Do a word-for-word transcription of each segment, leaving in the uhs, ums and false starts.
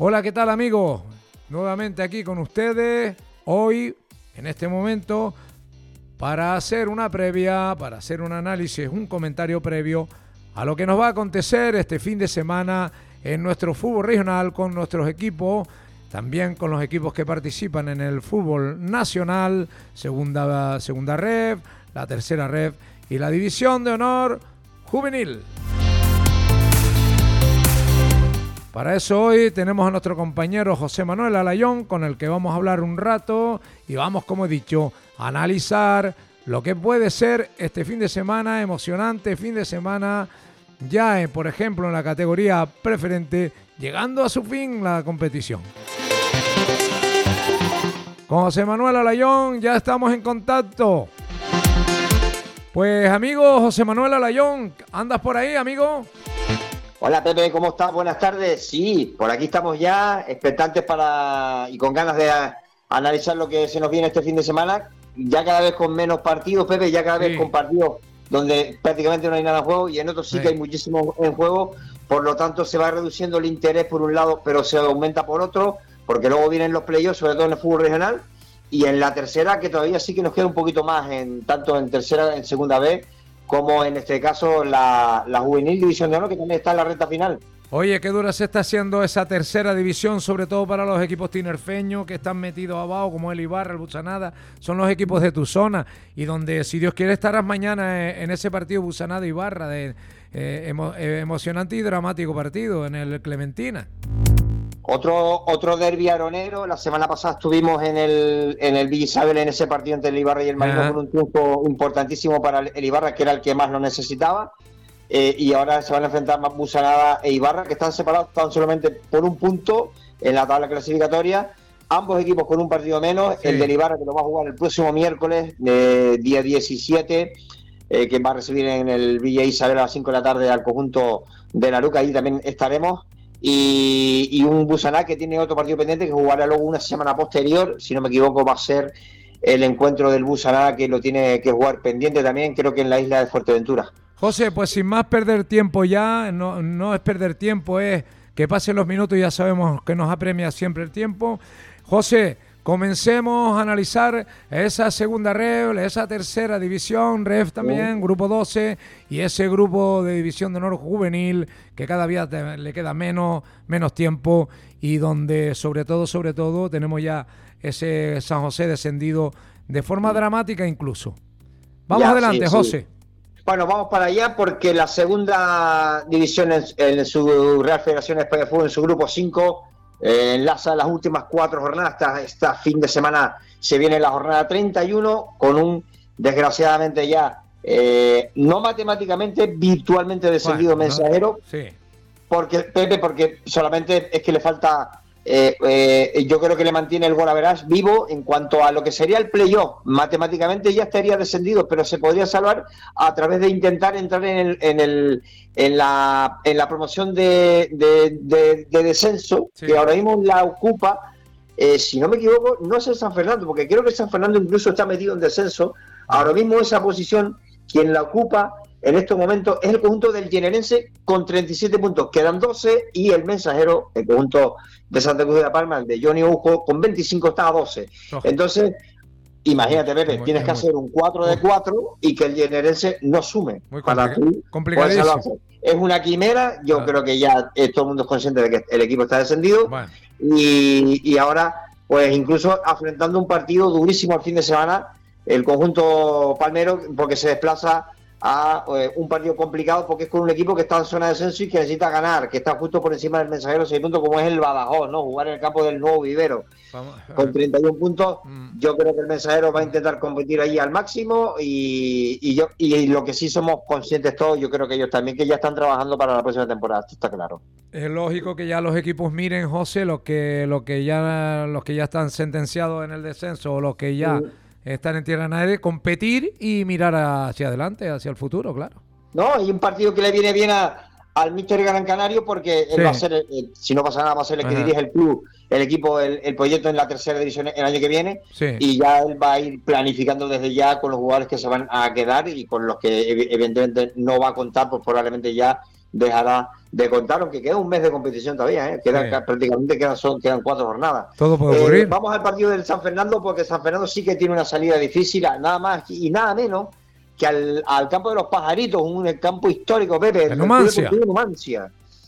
Hola, ¿qué tal, amigos? Nuevamente aquí con ustedes, hoy, en este momento, para hacer una previa, para hacer un análisis, un comentario previo a lo que nos va a acontecer este fin de semana en nuestro fútbol regional con nuestros equipos, también con los equipos que participan en el fútbol nacional, segunda, segunda ref, la tercera ref y la división de honor juvenil. Para eso hoy tenemos a nuestro compañero José Manuel Alayón, con el que vamos a hablar un rato y vamos, como he dicho, a analizar lo que puede ser este fin de semana, emocionante fin de semana, ya eh, por ejemplo en la categoría preferente, llegando a su fin la competición. Con José Manuel Alayón ya estamos en contacto. Pues amigo José Manuel Alayón, ¿andas por ahí, amigo? Hola Pepe, ¿cómo estás? Buenas tardes. Sí, por aquí estamos ya, expectantes para y con ganas de a, analizar lo que se nos viene este fin de semana, ya cada vez con menos partidos, Pepe, ya cada sí. vez con partidos donde prácticamente no hay nada en juego y en otros sí, sí que hay muchísimo en juego, por lo tanto se va reduciendo el interés por un lado, pero se aumenta por otro, porque luego vienen los playoffs, sobre todo en el fútbol regional, y en la tercera, que todavía sí que nos queda un poquito más, en tanto en tercera, en segunda B, como en este caso la, la juvenil división de honor, que también está en la recta final. Oye, qué dura se está haciendo esa tercera división, sobre todo para los equipos tinerfeños que están metidos abajo, como el Ibarra, el Busanada, son los equipos de tu zona, y donde, si Dios quiere, estarás mañana en ese partido Busanada-Ibarra, de eh, emo, eh, emocionante y dramático partido en el Clementina. Otro otro derbi aronero. La semana pasada estuvimos en el en el Villa Isabel en ese partido entre el Ibarra y el Marino, con un triunfo importantísimo para el Ibarra, que era el que más lo necesitaba, eh, y ahora se van a enfrentar más Busanada e Ibarra, que están separados tan solamente por un punto en la tabla clasificatoria, ambos equipos con un partido menos. Sí. El del Ibarra, que lo va a jugar el próximo miércoles, eh, día diecisiete, eh, que va a recibir en el Villa Isabel a las cinco de la tarde al conjunto de Naruca. Ahí también estaremos. Y, y un Busaná que tiene otro partido pendiente que jugará luego una semana posterior, si no me equivoco va a ser el encuentro del Busaná, que lo tiene que jugar pendiente también, creo que en la isla de Fuerteventura. José, pues sin más perder tiempo ya, no, no es perder tiempo, es que pasen los minutos, ya sabemos que nos apremia siempre el tiempo. José, comencemos a analizar esa segunda ref, esa tercera división, ref también, uh. grupo doce, y ese grupo de división de honor juvenil, que cada día te, le queda menos, menos tiempo, y donde sobre todo, sobre todo, tenemos ya ese San José descendido de forma dramática incluso. Vamos ya, adelante, sí, José. Sí. Bueno, vamos para allá, porque la segunda división en, en su Real Federación España de Fútbol, en su grupo cinco, Eh, enlaza las últimas cuatro jornadas. Esta, esta fin de semana se viene la jornada treinta y uno con un, desgraciadamente ya, eh, no matemáticamente, virtualmente descendido bueno, Mensajero. No, sí. Porque, Pepe, porque solamente es que le falta, eh, eh, yo creo que le mantiene el Golaverax vivo en cuanto a lo que sería el playoff. Matemáticamente ya estaría descendido, pero se podría salvar a través de intentar entrar en el, en el en la en la promoción de, de, de, de descenso, sí. Que ahora mismo la ocupa, eh, si no me equivoco, no es el San Fernando, porque creo que San Fernando incluso está metido en descenso. Ahora mismo esa posición, quien la ocupa en estos momentos es el conjunto del Generense con treinta y siete puntos, quedan doce, y el Mensajero, el conjunto de Santa Cruz de la Palma, el de Johnny Ujo, con veinticinco está a doce. Oh. Entonces, imagínate, Pepe, muy, tienes muy, que hacer un cuatro de cuatro y que el Generense no sume. Muy para tú complicadísimo. Es una quimera, yo ah. creo que ya eh, todo el mundo es consciente de que el equipo está descendido, bueno. y, y ahora, pues incluso afrontando un partido durísimo el fin de semana, el conjunto palmero, porque se desplaza a eh, un partido complicado, porque es con un equipo que está en zona de descenso y que necesita ganar, que está justo por encima del Mensajero seis puntos, como es el Badajoz, ¿no? Jugar en el campo del Nuevo Vivero. Vamos, con treinta y un puntos, mm. yo creo que el Mensajero va a intentar competir ahí al máximo, y, y yo y lo que sí somos conscientes todos, yo creo que ellos también, que ya están trabajando para la próxima temporada, esto está claro. Es lógico que ya los equipos miren, José, los que los que ya los que ya están sentenciados en el descenso, o los que ya mm. están en tierra nadie, competir y mirar hacia adelante, hacia el futuro, claro. No, y un partido que le viene bien a, al míster Gran Canario, porque él sí. va a ser, el, si no pasa nada, va a ser el que Ajá. dirige el club, el equipo, el, el proyecto en la tercera división el año que viene, sí. y ya él va a ir planificando desde ya con los jugadores que se van a quedar y con los que evidentemente no va a contar, pues probablemente ya dejará de contar, aunque queda un mes de competición todavía, ¿eh? Queda, sí. prácticamente quedan, son, quedan cuatro jornadas. Todo puede ocurrir. Eh, vamos al partido del San Fernando, porque San Fernando sí que tiene una salida difícil, nada más y nada menos que al, al campo de los Pajaritos, un campo histórico, Pepe, el Numancia. Numancia.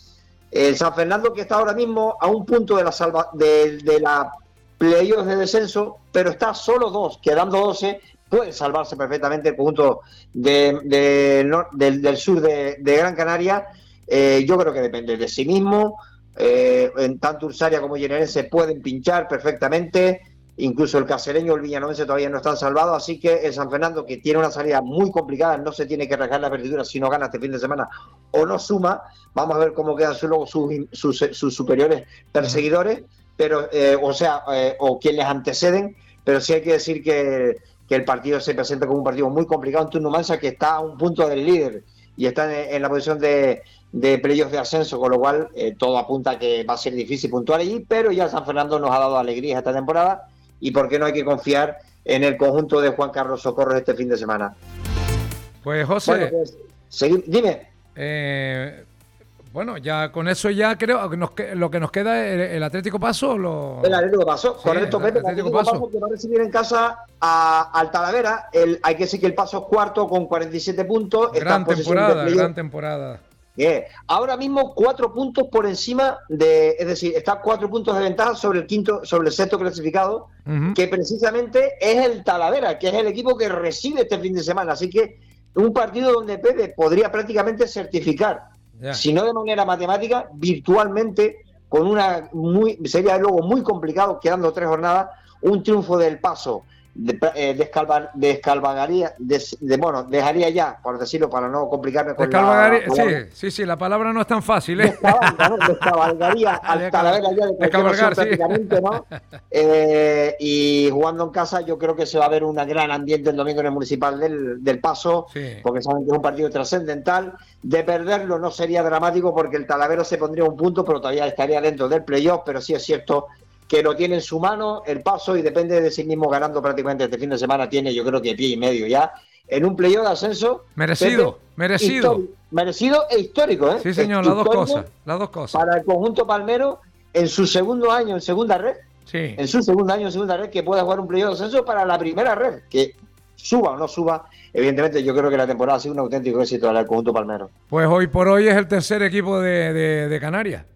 El San Fernando, que está ahora mismo a un punto de la salva, de, de la playoffs de descenso, pero está solo dos, quedando doce, puede salvarse perfectamente el conjunto de, de, de, del, del sur de, de Gran Canaria. Eh, yo creo que depende de sí mismo. Eh, en tanto Ursaria como Llerenense pueden pinchar perfectamente. Incluso el casereño, el villanovense todavía no están salvados. Así que el San Fernando, que tiene una salida muy complicada, no se tiene que rasgar la perdidura si no gana este fin de semana o no suma. Vamos a ver cómo quedan luego sus, sus, sus superiores perseguidores, pero eh, o sea, eh, o quien les anteceden. Pero sí hay que decir que, que el partido se presenta como un partido muy complicado ante un Numancia que está a un punto del líder y está en, en la posición de, de playoffs de ascenso, con lo cual eh, todo apunta a que va a ser difícil puntuar allí, pero ya San Fernando nos ha dado alegrías esta temporada y por qué no hay que confiar en el conjunto de Juan Carlos Socorro este fin de semana. Pues José, bueno, pues, segui- dime. Eh, bueno, ya con eso ya creo que nos, lo que nos queda el, el Atlético Paso. Lo... El Atlético Paso, sí, correcto, Pepe. El Atlético, Atlético Paso. Paso que va a recibir en casa a, al Talavera. El, hay que decir que el Paso es cuarto con cuarenta y siete puntos. Gran temporada, gran temporada. Yeah. Ahora mismo cuatro puntos por encima de, es decir, está cuatro puntos de ventaja sobre el quinto, sobre el sexto clasificado, uh-huh. que precisamente es el Talavera, que es el equipo que recibe este fin de semana. Así que un partido donde Pepe podría prácticamente certificar, yeah. si no de manera matemática, virtualmente, con una muy, sería luego muy complicado, quedando tres jornadas, un triunfo del Paso. De, eh, descalvar, descalvagaría, des, de, bueno, dejaría ya, por decirlo, para no complicarme con la, la sí, sí, sí, la palabra no es tan fácil, ¿eh? Descabalga, ¿no? Descabalgaría al Talavera ya de cualquier sí. prácticamente, ¿no? Eh, y jugando en casa yo creo que se va a ver un gran ambiente el domingo en el Municipal del, del Paso, sí. porque saben que es un partido trascendental. De perderlo no sería dramático porque el Talavera se pondría un punto, pero todavía estaría dentro del playoff, pero sí es cierto que lo tiene en su mano el Paso y depende de sí mismo, ganando prácticamente este fin de semana, tiene yo creo que pie y medio ya en un playoff de ascenso. Merecido, Pepe, merecido. Merecido e histórico, ¿eh? Sí, señor, las dos cosas, las dos cosas. Para el conjunto palmero, en su segundo año en segunda red, sí. en su segundo año en segunda red, que pueda jugar un playoff de ascenso para la primera red, que suba o no suba, evidentemente yo creo que la temporada ha sido un auténtico éxito para el conjunto palmero. Pues hoy por hoy es el tercer equipo de, de, de Canarias.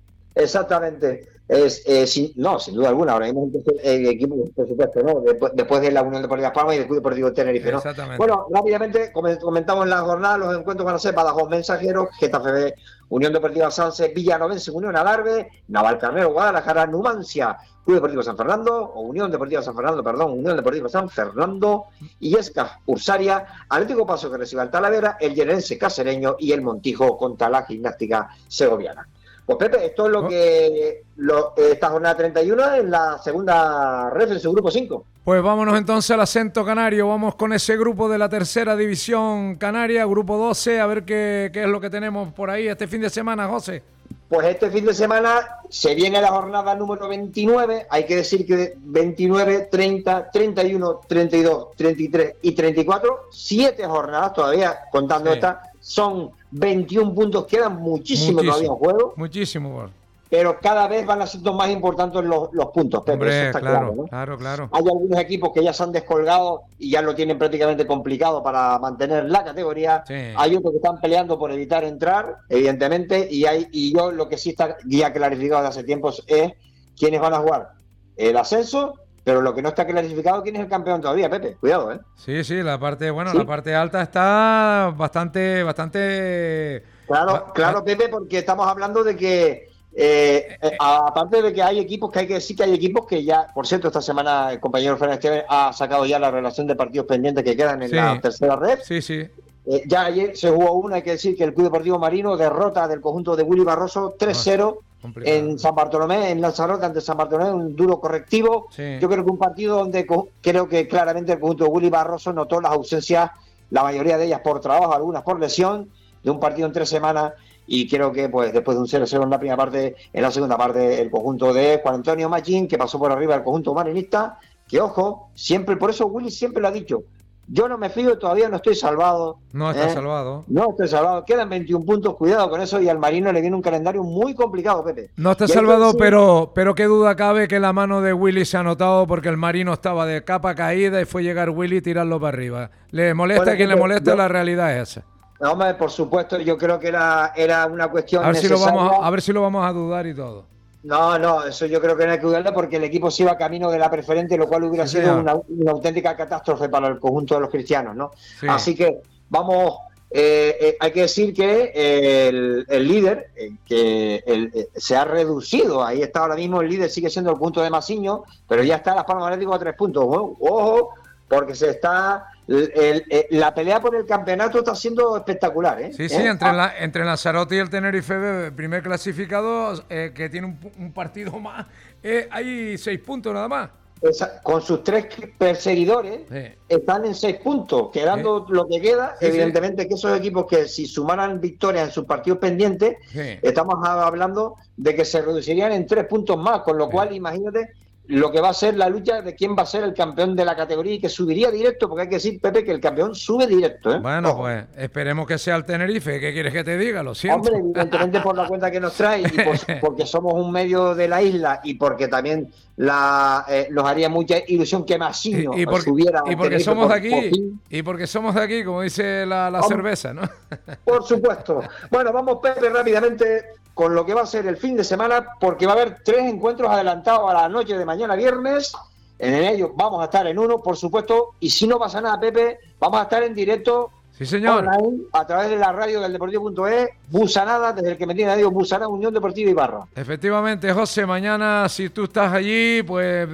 Exactamente. Es, eh, sin, no, sin duda alguna, ahora mismo el equipo, por supuesto, ¿no? Después, después de la Unión Deportiva Palma y del Club Deportivo Tenerife, ¿no? Bueno, rápidamente comentamos la jornada, los encuentros van a ser Badajoz Mensajeros, Getafe B, Unión Deportiva Sanse, Villanovense, Unión Alarve, Navalcarnero, Guadalajara, Numancia, Club Deportivo San Fernando, o Unión Deportiva San Fernando, perdón, Unión Deportiva San Fernando, Illescas, Ursaria, Atlético Paso que recibe al Talavera, el Llerenense Casereño y el Montijo contra la Gimnástica Segoviana. Pues Pepe, esto es lo que lo, esta jornada treinta y uno en la segunda red en su grupo cinco. Pues vámonos entonces al acento canario, vamos con ese grupo de la tercera división canaria, grupo doce, a ver qué, qué es lo que tenemos por ahí este fin de semana, José. Pues este fin de semana se viene la jornada número veintinueve, hay que decir que veintinueve, treinta, treinta y uno, treinta y dos, treinta y tres y treinta y cuatro, siete jornadas todavía contando sí. esta, son veintiún puntos, quedan muchísimo, muchísimo todavía en juego. Muchísimo, bueno. Pero cada vez van a ser más importantes los, los puntos, Pepe, Hombre, eso está claro, claro, ¿no? claro, claro. Hay algunos equipos que ya se han descolgado y ya lo tienen prácticamente complicado para mantener la categoría. Sí. Hay otros que están peleando por evitar entrar, evidentemente, y hay y yo lo que sí está ya clarificado desde hace tiempos es quiénes van a jugar el ascenso, pero lo que no está clarificado quién es el campeón todavía, Pepe. Cuidado, ¿eh? Sí, sí, la parte, bueno, ¿Sí? la parte alta está bastante, bastante. Claro, ba- claro, Pepe, porque estamos hablando de que Eh, eh, aparte de que hay equipos, que hay que decir que hay equipos que ya, por cierto, esta semana el compañero Fernández Esteban ha sacado ya la relación de partidos pendientes que quedan en sí. la tercera red. Sí, sí. Eh, ya ayer se jugó una, hay que decir que el Club Deportivo Marino derrota del conjunto de Willy Barroso tres cero oh, en San Bartolomé, en Lanzarote ante San Bartolomé, un duro correctivo. Sí. Yo creo que un partido donde co- creo que claramente el conjunto de Willy Barroso notó las ausencias, la mayoría de ellas por trabajo, algunas por lesión, de un partido en tres semanas. Y creo que pues después de un cero cero en la primera parte, en la segunda parte el conjunto de Juan Antonio Machín, que pasó por arriba del conjunto marinista, que ojo, siempre, por eso Willy siempre lo ha dicho, Yo no me fío, todavía no estoy salvado. No está ¿eh? salvado. No estoy salvado. Quedan veintiún puntos, cuidado con eso, y al Marino le viene un calendario muy complicado, Pepe. No está y salvado, decir... pero, pero qué duda cabe que la mano de Willy se ha notado porque el Marino estaba de capa caída y fue llegar Willy y tirarlo para arriba. Le molesta bueno, a quien Pepe, le molesta, yo... la realidad es esa. No, hombre, por supuesto, yo creo que era, era una cuestión a ver necesaria. Si lo vamos a, a ver si lo vamos a dudar y todo. No, no, eso yo creo que no hay que dudarlo porque el equipo se iba camino de la preferente, lo cual hubiera sí, sido una, una auténtica catástrofe para el conjunto de los cristianos, ¿no? Sí. Así que vamos, eh, eh, hay que decir que eh, el, el líder, eh, que el, eh, se ha reducido, ahí está ahora mismo el líder, sigue siendo el punto de Masiño, pero ya está Las Palmas Atlético a tres puntos, ojo, ojo porque se está... El, el, el, la pelea por el campeonato está siendo espectacular, ¿eh? Sí, sí, ¿Eh? entre, la, entre Lanzarote y el Tenerife, primer clasificado, eh, que tiene un, un partido más, eh, hay seis puntos nada más. Esa, con sus tres perseguidores, sí. Están en seis puntos, quedando sí. Lo que queda, sí, evidentemente sí. Que esos equipos que si sumaran victorias en sus partidos pendientes, sí. Estamos hablando de que se reducirían en tres puntos más, con lo sí. Cual, imagínate lo que va a ser la lucha de quién va a ser el campeón de la categoría y que subiría directo, porque hay que decir, Pepe, que el campeón sube directo, ¿eh? Bueno, Ojo. Pues esperemos que sea el Tenerife. ¿Qué quieres que te diga? Lo siento. Hombre, evidentemente por la cuenta que nos trae y por, porque somos un medio de la isla y porque también la, eh, nos haría mucha ilusión que Masiño y, y porque, subiera. Y porque somos por, de aquí, y porque somos de aquí, como dice la, la cerveza, ¿no? Por supuesto. Bueno, vamos, Pepe, rápidamente con lo que va a ser el fin de semana, porque va a haber tres encuentros adelantados a la noche de mañana viernes. En ellos vamos a estar en uno, por supuesto, y si no pasa nada, Pepe, vamos a estar en directo, sí, señor, online, a través de la radio del Deportivo punto es, Busanada, desde el que me tiene digo, Busanada, Unión Deportiva Ibarra. Efectivamente, José, mañana, si tú estás allí, pues,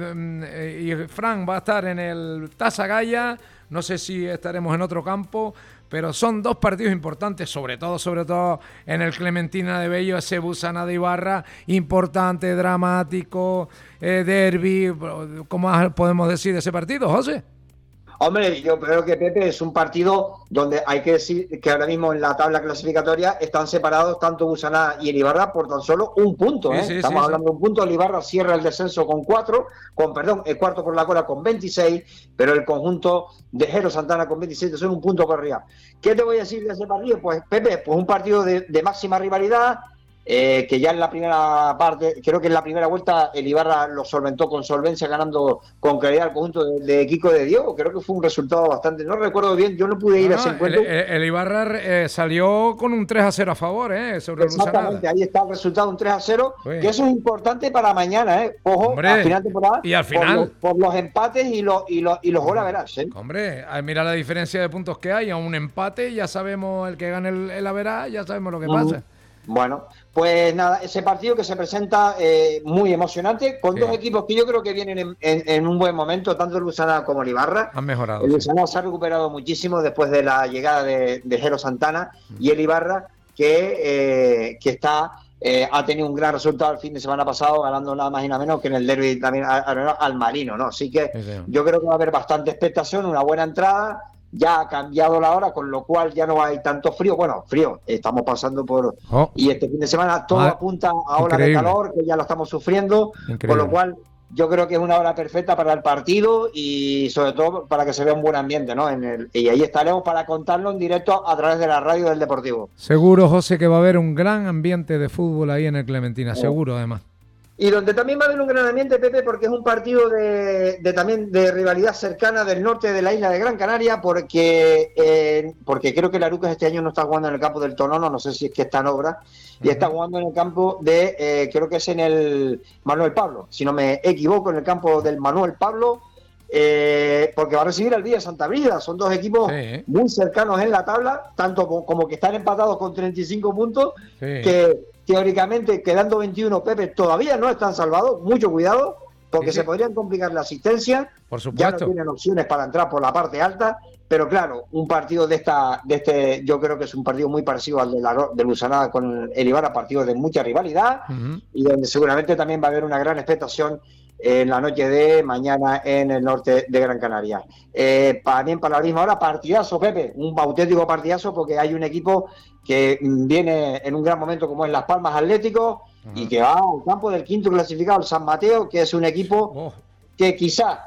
y Fran va a estar en el Taza Gaya, no sé si estaremos en otro campo, pero son dos partidos importantes, sobre todo, sobre todo en el Clementina de Bello, ese Busanada de Ibarra, importante, dramático, eh, derbi, ¿cómo podemos decir de ese partido, José? Hombre, yo creo que, Pepe, es un partido donde hay que decir que ahora mismo en la tabla clasificatoria están separados tanto Busanada y el Ibarra por tan solo un punto, ¿eh? Sí, sí, Estamos sí, hablando sí. de un punto. El Ibarra cierra el descenso con cuatro, con perdón, el cuarto por la cola con veintiséis, pero el conjunto de Jero Santana con veintisiete son un punto por arriba. ¿Qué te voy a decir de ese partido? Pues, Pepe, pues un partido de, de máxima rivalidad. Eh, que ya en la primera parte, creo que en la primera vuelta el Ibarra lo solventó con solvencia, ganando con claridad al conjunto de, de Kiko de Diego. Creo que fue un resultado bastante, no recuerdo bien, yo no pude ir no, a ese encuentro. El, el, el Ibarra eh, salió con un tres a cero a favor, eh, sobre Exactamente, ahí está el resultado, un tres a cero, sí. Que eso es importante para mañana, eh. Ojo, Hombre, al final de temporada, y al final, por los, por los empates y los, y los, y los goles verás, eh. Hombre, mira la diferencia de puntos que hay, a un empate, ya sabemos el que gane el, el averá, ya sabemos lo que uh-huh. pasa. Bueno, pues nada, ese partido que se presenta eh, muy emocionante, con sí. dos equipos que yo creo que vienen en, en, en un buen momento, tanto el Busanada como el Ibarra. Han mejorado. El Busanada sí. se ha recuperado muchísimo después de la llegada de, de Jero Santana mm. y el Ibarra que, eh, que está eh, ha tenido un gran resultado el fin de semana pasado, ganando nada más y nada menos que en el derbi también al, al Marino, ¿no? Así que sí, sí. yo creo que va a haber bastante expectación, una buena entrada. Ya ha cambiado la hora, con lo cual ya no hay tanto frío. Bueno, frío, estamos pasando por... Oh. Y este fin de semana todo ah, apunta a ola de calor, que ya lo estamos sufriendo, increíble. Con lo cual yo creo que es una hora perfecta para el partido y sobre todo para que se vea un buen ambiente, ¿no? En el, y ahí estaremos para contarlo en directo a través de la radio del Deportivo. Seguro, José, que va a haber un gran ambiente de fútbol ahí en el Clementina, oh. seguro además. Y donde también va a haber un gran ambiente, Pepe, porque es un partido de, de también de rivalidad cercana del norte de la isla de Gran Canaria, porque eh, porque creo que la Arucas este año no está jugando en el campo del Tonono, no sé si es que está en obra, y uh-huh. está jugando en el campo de, eh, creo que es en el Manuel Pablo, si no me equivoco, en el campo del Manuel Pablo, eh, porque va a recibir al Villa Santa Brida. Son dos equipos sí. muy cercanos en la tabla, tanto como, como que están empatados con treinta y cinco puntos, sí. que... teóricamente, quedando veintiuno, Pepe, todavía no están salvados, mucho cuidado, porque sí, sí. se podrían complicar la asistencia. Por supuesto. Ya no tienen opciones para entrar por la parte alta, pero claro, un partido de esta, de este, yo creo que es un partido muy parecido al de la de Busanada con el Ibarra, partido de mucha rivalidad, uh-huh. y donde seguramente también va a haber una gran expectación en la noche de mañana en el norte de Gran Canaria. Eh, también para la misma hora, partidazo, Pepe, un auténtico partidazo, porque hay un equipo que viene en un gran momento como es Las Palmas Atlético, uh-huh. y que va al campo del quinto clasificado, el San Mateo, que es un equipo oh. que quizá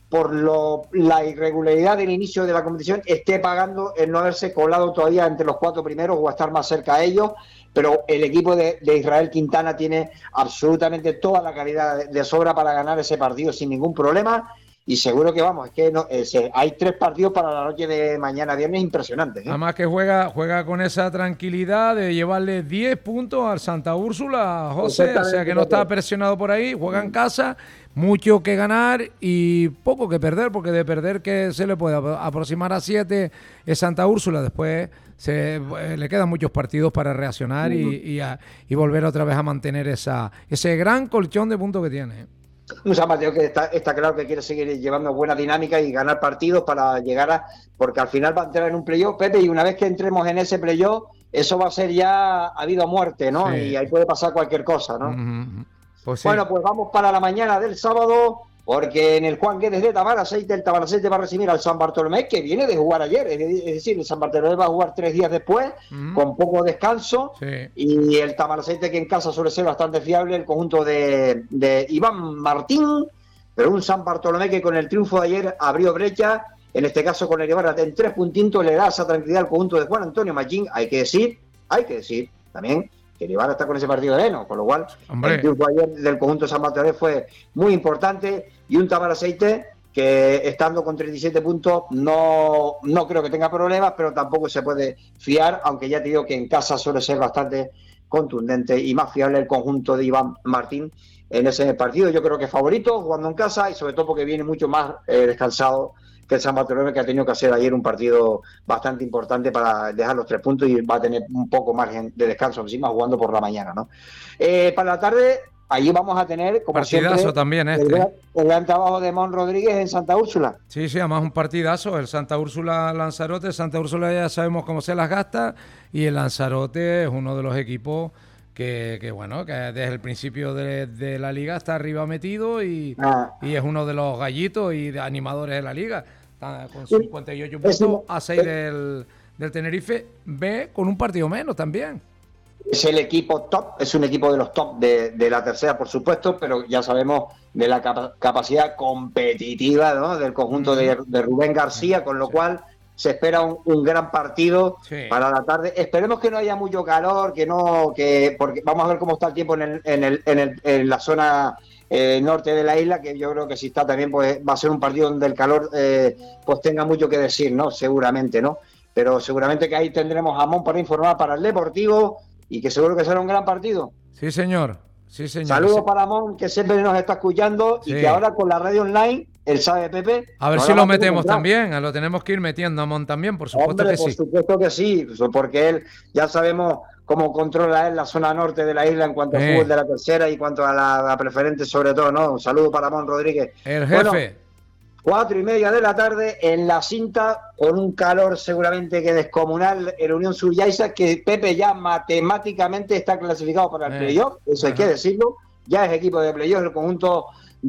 por lo, la irregularidad del inicio de la competición, esté pagando el no haberse colado todavía entre los cuatro primeros o estar más cerca a ellos, pero el equipo de, de Israel Quintana tiene absolutamente toda la calidad de, de sobra para ganar ese partido sin ningún problema. Y seguro que vamos, es que no, es, hay tres partidos para la noche de mañana viernes impresionantes, ¿eh? Además que juega juega con esa tranquilidad de llevarle diez puntos al Santa Úrsula, José, o sea que no está presionado por ahí, juega en casa, mucho que ganar y poco que perder, porque de perder que se le puede aproximar a siete es Santa Úrsula, después se eh, le quedan muchos partidos para reaccionar y, y, a, y volver otra vez a mantener esa ese gran colchón de puntos que tiene. Un San Mateo que está, está claro que quiere seguir llevando buena dinámica y ganar partidos para llegar a... Porque al final va a entrar en un playoff, Pepe, y una vez que entremos en ese playoff, eso va a ser ya habido muerte, ¿no? Sí. Y ahí puede pasar cualquier cosa, ¿no? Uh-huh. Pues sí. Bueno, pues vamos para la mañana del sábado, porque en el Juan Guedes de Tamaraceite, el Tamaraceite va a recibir al San Bartolomé, que viene de jugar ayer, es decir, el San Bartolomé va a jugar tres días después, uh-huh. con poco descanso, sí. Y el Tamaraceite, que en casa suele ser bastante fiable, el conjunto de, de Iván Martín, pero un San Bartolomé que con el triunfo de ayer abrió brecha, en este caso con el Ibarra en tres puntitos, le da esa tranquilidad al conjunto de Juan Antonio Machín. Hay que decir, hay que decir también que el Ibarra está con ese partido de heno, con lo cual Hombre. el triunfo ayer del conjunto de San Bartolomé fue muy importante, y un Tamaraceite que estando con treinta y siete puntos no, no creo que tenga problemas, pero tampoco se puede fiar, aunque ya te digo que en casa suele ser bastante contundente y más fiable el conjunto de Iván Martín en ese partido. Yo creo que es favorito jugando en casa, y sobre todo porque viene mucho más eh, descansado que el San Bartolomé, que ha tenido que hacer ayer un partido bastante importante para dejar los tres puntos, y va a tener un poco margen de descanso encima jugando por la mañana, ¿no? Eh, para la tarde, allí vamos a tener, como partidazo siempre, también este. el, gran, el gran trabajo de Mon Rodríguez en Santa Úrsula. Sí, sí, además un partidazo, el Santa Úrsula Lanzarote. Santa Úrsula ya sabemos cómo se las gasta, y el Lanzarote es uno de los equipos que, que bueno, que desde el principio de, de la liga está arriba metido, y, ah. y es uno de los gallitos y de animadores de la liga. Está con cincuenta y ocho puntos a seis del, del Tenerife B, con un partido menos también. Es el equipo top, es un equipo de los top de, de la tercera, por supuesto, pero ya sabemos de la capa- capacidad competitiva, ¿no?, del conjunto de, de Rubén García, con lo sí. cual se espera un, un gran partido sí. para la tarde. Esperemos que no haya mucho calor, que no, que porque vamos a ver cómo está el tiempo en el, en el, en el, en la zona eh, norte de la isla, que yo creo que si está también, pues va a ser un partido donde el calor eh, pues tenga mucho que decir, ¿no? Seguramente, ¿no? Pero seguramente que ahí tendremos a Mon para informar para el Deportivo, y que seguro que será un gran partido. Sí, señor. Sí, señor. Saludos sí. para Mon, que siempre nos está escuchando, sí. y que ahora con la radio online, él sabe, Pepe. A ver si lo metemos también, lo tenemos que ir metiendo a Mon también, por supuesto. Hombre, que por sí. Por supuesto que sí, porque él, ya sabemos cómo controla él la zona norte de la isla en cuanto a eh. fútbol de la tercera y cuanto a la, la preferente sobre todo, ¿no? Un saludo para Mon Rodríguez. El jefe. Bueno, cuatro y media de la tarde en la cinta, con un calor seguramente que descomunal, el Unión Subyaiza, que Pepe ya matemáticamente está clasificado para el eh. playoff, eso hay Ajá. que decirlo, ya es equipo de playoff, el conjunto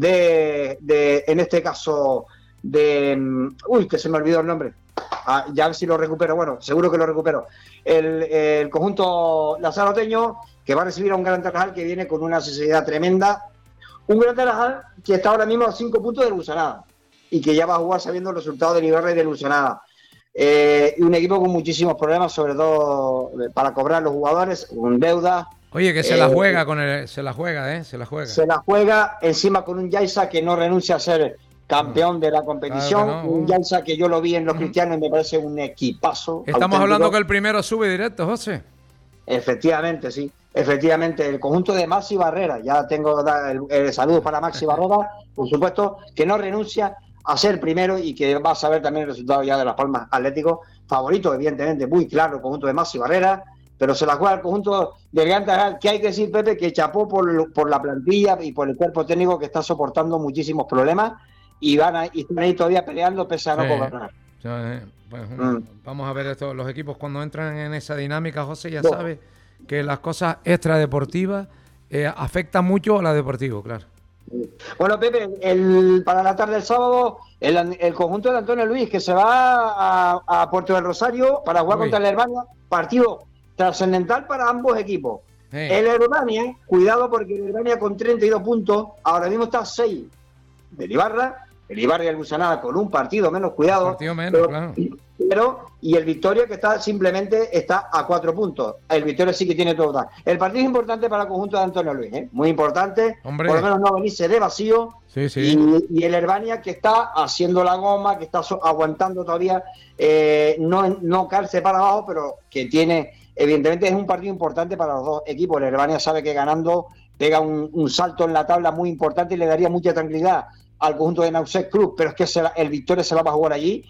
de, de en este caso, de, uy, que se me olvidó el nombre, ah, ya a ver si lo recupero, bueno, seguro que lo recupero, el, el conjunto lazaroteño, que va a recibir a un Gran Tarajal que viene con una necesidad tremenda, un Gran Tarajal que está ahora mismo a cinco puntos de Lucenada, y que ya va a jugar sabiendo el resultado del Ibarra y de Lucenada. Eh, y un equipo con muchísimos problemas, sobre todo para cobrar los jugadores, con deuda. Oye, que se eh, la juega con el, se la juega, ¿eh? Se la juega. Se la juega encima con un Yaiza que no renuncia a ser campeón no. de la competición. Claro no. Un Yaiza que yo lo vi en los cristianos y me parece un equipazo. Estamos auténtico. Hablando que el primero sube directo, José. Efectivamente, sí. Efectivamente, el conjunto de Maxi Barrera. Ya tengo el, el saludo para Maxi Barrera, por supuesto, que no renuncia a ser primero y que va a saber también el resultado ya de Las Palmas Atlético. Favorito, evidentemente, muy claro, el conjunto de Maxi Barrera, pero se la juega el conjunto del Gran Tarajal, que hay que decir, Pepe, que chapó por, por la plantilla y por el cuerpo técnico, que está soportando muchísimos problemas, y van a, y están ahí todavía peleando pese a no sí. gobernar. Eh, pues, mm. Vamos a ver esto, los equipos cuando entran en esa dinámica, José, ya no. sabes que las cosas extradeportivas eh, afectan mucho a la deportiva, claro. Bueno, Pepe, el, para la tarde del sábado, el, el conjunto de Antonio Luis, que se va a, a Puerto del Rosario para jugar Uy. contra el Herbania, partido trascendental para ambos equipos. Hey. El Herbania, cuidado porque el Herbania con treinta y dos puntos, ahora mismo está a seis del Ibarra, el Ibarra y el Busanada con un partido menos cuidado. Un partido menos, pero, claro. Pero, y el Victoria que está simplemente está a cuatro puntos. El Victoria sí que tiene todo. El partido es importante para el conjunto de Antonio Luis, ¿eh? Muy importante. Hombre. Por lo menos no venirse de vacío. Sí, sí. Y, y el Herbania que está haciendo la goma, que está so, aguantando todavía, eh, no, no caerse para abajo, pero que tiene, evidentemente es un partido importante para los dos equipos. El Herbania sabe que ganando pega un, un salto en la tabla muy importante y le daría mucha tranquilidad al conjunto de Nauset Club, pero es que se la, el Victoria se la va a jugar allí.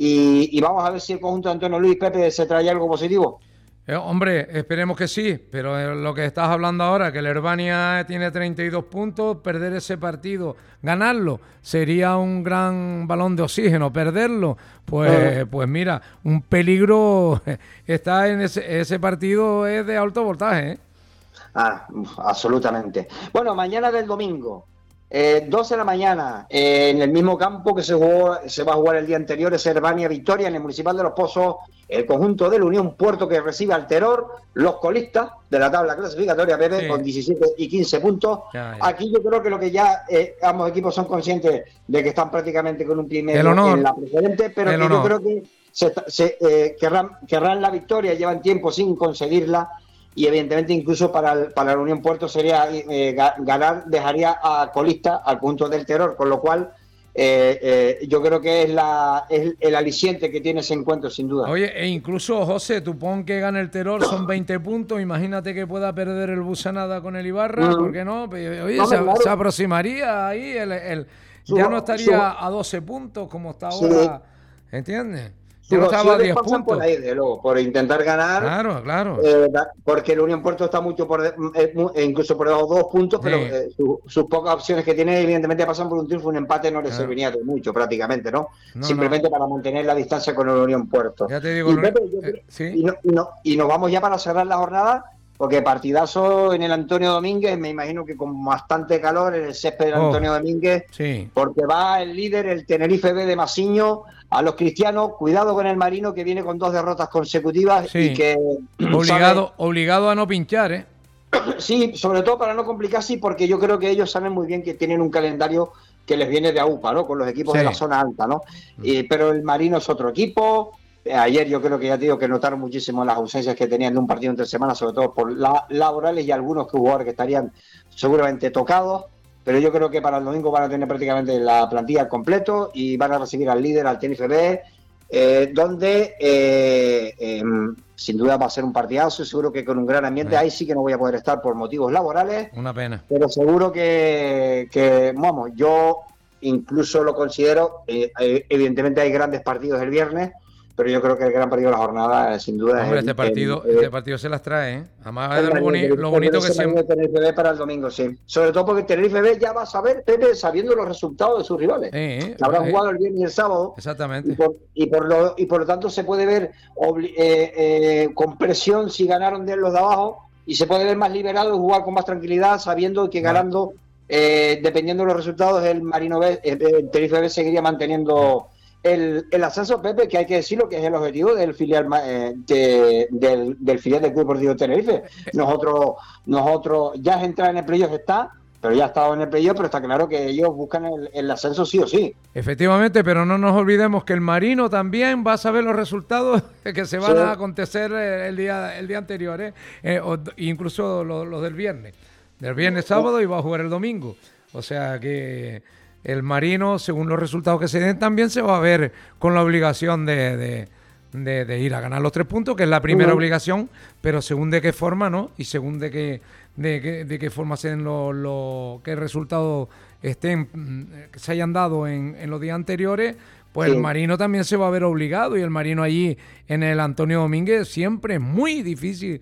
Y, y vamos a ver si el conjunto de Antonio Luis Pepe se trae algo positivo. Eh, hombre, esperemos que sí, pero eh, lo que estás hablando ahora, que el Herbania tiene treinta y dos puntos, perder ese partido, ganarlo, sería un gran balón de oxígeno. Perderlo, pues, uh-huh. pues mira, un peligro está en ese, ese partido, es de alto voltaje, ¿eh? Ah, absolutamente. Bueno, mañana del domingo. Eh, doce de la mañana, eh, en el mismo campo que se jugó, se va a jugar el día anterior, es Herbania Victoria, en el Municipal de Los Pozos, el conjunto de la Unión Puerto que recibe al Terror, los colistas de la tabla clasificatoria, Pepe, sí. con diecisiete y quince puntos. Ya, ya. Aquí yo creo que lo que ya eh, ambos equipos son conscientes de que están prácticamente con un primero en la preferente, pero que yo creo que se, se, eh, querrán, querrán la victoria, llevan tiempo sin conseguirla. Y evidentemente incluso para, el, para la Unión Puerto sería eh, ganar, dejaría a colista al punto del Terror, con lo cual eh, eh, yo creo que es, la, es el aliciente que tiene ese encuentro sin duda. Oye, e incluso José, tú pon que gane el Terror, son veinte puntos, imagínate que pueda perder el Busanada con el Ibarra, mm. ¿por qué no? Oye, no, se, claro. se aproximaría ahí, el, el, su, ya no estaría su... a doce puntos como está ahora, sí. ¿entiendes? Yo estaba a diez puntos. Por ahí, de luego, por intentar ganar. Claro, claro. Eh, porque el Unión Puerto está mucho por, eh, incluso por debajo de dos puntos, sí. pero eh, su, sus pocas opciones que tiene, evidentemente, pasan por un triunfo, un empate no le claro. serviría de mucho, prácticamente, ¿no? no Simplemente no. para mantener la distancia con el Unión Puerto. Ya te digo, y, no, Pepe, yo, eh, ¿sí? y, no, y, no, y nos vamos ya para cerrar la jornada, porque partidazo en el Antonio Domínguez, me imagino que con bastante calor en el césped del oh, Antonio Domínguez, sí. porque va el líder, el Tenerife B de Masiño, a los cristianos, cuidado con el Marino que viene con dos derrotas consecutivas sí. y que... Obligado, sabe, obligado a no pinchar, ¿eh? Sí, sobre todo para no complicarse, porque yo creo que ellos saben muy bien que tienen un calendario que les viene de A U P A, ¿no? Con los equipos sí. de la zona alta, ¿no? Y, pero el Marino es otro equipo. Ayer yo creo que ya te digo que notaron muchísimo las ausencias que tenían de un partido entre semanas, sobre todo por la, laborales y algunos jugadores que estarían seguramente tocados. Pero yo creo que para el domingo van a tener prácticamente la plantilla al completo y van a recibir al líder, al Tenerife B, eh, donde eh, eh, sin duda va a ser un partidazo, seguro que con un gran ambiente. Ahí sí que no voy a poder estar por motivos laborales. Una pena. Pero seguro que, que vamos, yo incluso lo considero, eh, evidentemente hay grandes partidos el viernes, pero yo creo que el gran partido de la jornada, sin duda, Hombre, es este el, partido, el, este partido se las trae, ¿eh? Además, es lo, boni lo bonito que siempre... Tenerife B para el domingo, sí. Sobre todo porque Tenerife B ya va a saber, Pepe, sabiendo los resultados de sus rivales. Eh, que habrán eh, jugado el viernes y el sábado. Exactamente. Y por, y por, lo, y por lo tanto se puede ver eh, eh, con presión si ganaron de los de abajo y se puede ver más liberado y jugar con más tranquilidad, sabiendo que ganando, eh, dependiendo de los resultados, el Marino B, el Tenerife B seguiría manteniendo... El, el ascenso, Pepe, que hay que decirlo, que es el objetivo del filial eh, de, del, del filial del Club Deportivo Tenerife. Nosotros, nosotros ya es entrar en el playoff, está, pero ya ha estado en el playoff, pero está claro que ellos buscan el, el ascenso sí o sí. Efectivamente, pero no nos olvidemos que el Marino también va a saber los resultados que se van sí. a acontecer el día, el día anterior, ¿eh? Eh, o, incluso los, los del viernes. Del viernes sábado y va a jugar el domingo. O sea que... El Marino, según los resultados que se den, también se va a ver con la obligación de, de, de, de ir a ganar los tres puntos, que es la primera uh-huh. obligación, pero según de qué forma, ¿no? Y según de qué, de qué, de qué forma se den los, los qué resultados estén, que se hayan dado en, en los días anteriores, pues sí. el Marino también se va a ver obligado, y el Marino allí en el Antonio Domínguez siempre es muy difícil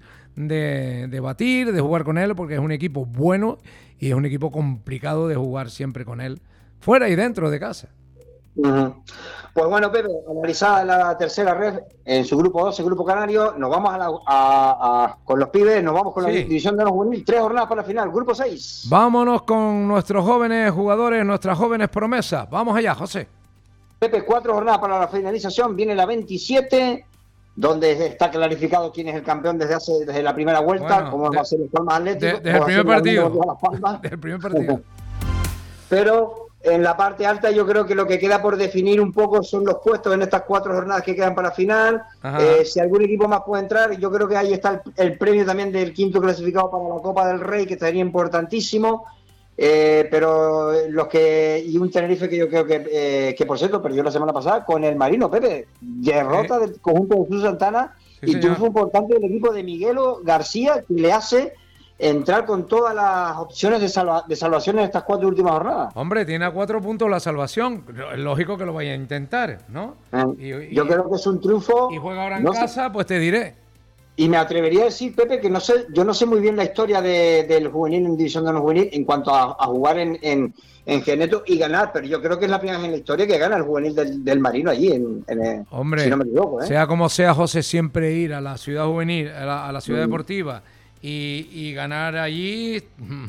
de, de batir, de jugar con él, porque es un equipo bueno y es un equipo complicado de jugar siempre con él. Fuera y dentro de casa. Uh-huh. Pues bueno, Pepe, analizada la tercera red en su grupo dos, el grupo canario, nos vamos a la, a, a, con los pibes, nos vamos con sí. la división de los juveniles, tres jornadas para la final, grupo seis. Vámonos con nuestros jóvenes jugadores, nuestras jóvenes promesas. Vamos allá, José. Pepe, cuatro jornadas para la finalización, viene la veintisiete, donde está clarificado quién es el campeón desde hace desde la primera vuelta, bueno, como de, va a ser el Palmas Atlético. Desde de el primer partido. Desde el primer partido. Pero en la parte alta yo creo que lo que queda por definir un poco son los puestos en estas cuatro jornadas que quedan para la final. Eh, si algún equipo más puede entrar, yo creo que ahí está el, el premio también del quinto clasificado para la Copa del Rey, que sería importantísimo. Eh, pero los que y un Tenerife que yo creo que, eh, que por cierto perdió la semana pasada con el Marino, Pepe, derrota ¿Sí? del conjunto de Jesús Santana sí, y triunfo importante del equipo de Miguelo García, que le hace entrar con todas las opciones de, salva, de salvación en estas cuatro últimas jornadas. Hombre, tiene a cuatro puntos la salvación, es lógico que lo vaya a intentar, ¿no? Eh, y, yo y, creo que es un triunfo. Y juega ahora en no casa, sé. Pues te diré. Y me atrevería a decir, Pepe, que no sé, yo no sé muy bien la historia de, del juvenil en División de Honor Juvenil en cuanto a, a jugar en, en, en Geneto y ganar, pero yo creo que es la primera vez en la historia que gana el juvenil del, del Marino allí, en, en, Hombre, si no me equivoco. ¿eh? Sea como sea, José, siempre ir a la ciudad juvenil, a la, a la ciudad mm. deportiva y, y ganar allí,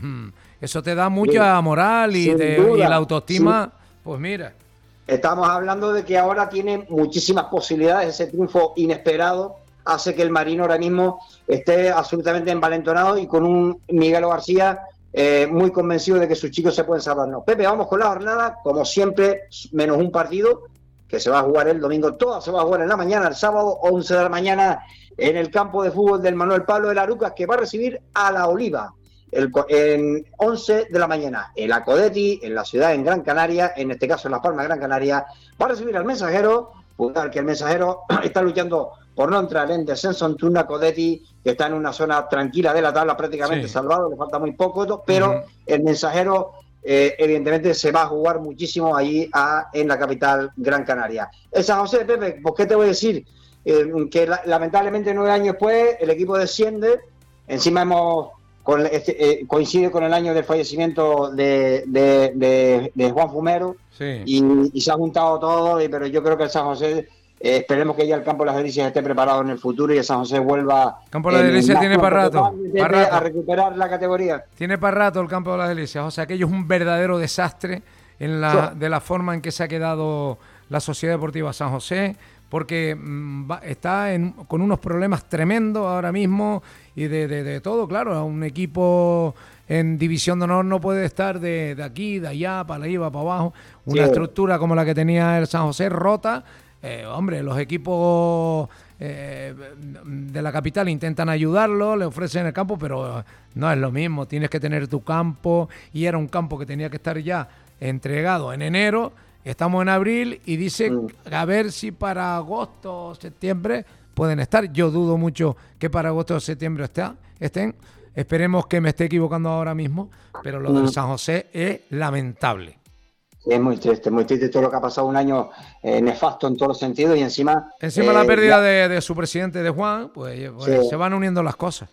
eso te da mucha sí. moral y, te, y la autoestima, sí. pues mira. Estamos hablando de que ahora tiene muchísimas posibilidades, ese triunfo inesperado hace que el Marino ahora mismo esté absolutamente envalentonado y con un Miguel García eh, muy convencido de que sus chicos se pueden salvar. No. Pepe, vamos con la jornada, como siempre, menos un partido que se va a jugar el domingo, todo se va a jugar en la mañana, el sábado, once de la mañana, en el campo de fútbol del Manuel Pablo de la Arucas, que va a recibir a la Oliva, el, en once de la mañana, el Acodetti, en la ciudad, en Gran Canaria, en este caso en Las Palmas, Gran Canaria, va a recibir al Mensajero, que el Mensajero está luchando por no entrar en descenso ante un Acodetti que está en una zona tranquila de la tabla, prácticamente sí. salvado, le falta muy poco, pero uh-huh. el Mensajero eh, evidentemente se va a jugar muchísimo allí a, en la capital Gran Canaria. El San José, Pepe, pues qué te voy a decir, eh, que la, lamentablemente nueve años después el equipo desciende, encima hemos con este, eh, coincide con el año del fallecimiento de, de, de, de Juan Fumero sí. y, y se ha juntado todo, y, pero yo creo que el San José Eh, esperemos que ya el Campo de las Delicias esté preparado en el futuro y el San José vuelva Campo de las Delicias tiene para rato, para rato a recuperar la categoría. Tiene para rato el Campo de las Delicias, o sea, aquello es un verdadero desastre en la, sí. de la forma en que se ha quedado la Sociedad Deportiva San José, porque mmm, va, está en, con unos problemas tremendos ahora mismo y de, de, de todo, claro, un equipo en División de Honor no puede estar de, de aquí, de allá, para arriba, para abajo, una sí. estructura como la que tenía el San José rota. Eh, hombre, los equipos eh, de la capital intentan ayudarlo, le ofrecen el campo, pero no es lo mismo, tienes que tener tu campo y era un campo que tenía que estar ya entregado en enero, estamos en abril y dice mm. a ver si para agosto o septiembre pueden estar. Yo dudo mucho que para agosto o septiembre está, estén, esperemos que me esté equivocando ahora mismo, pero lo mm. del San José es lamentable. Es muy triste, muy triste todo lo que ha pasado, un año eh, nefasto en todos los sentidos y encima... Encima eh, la pérdida ya... de, de su presidente, de Juan, pues, pues sí. se van uniendo las cosas.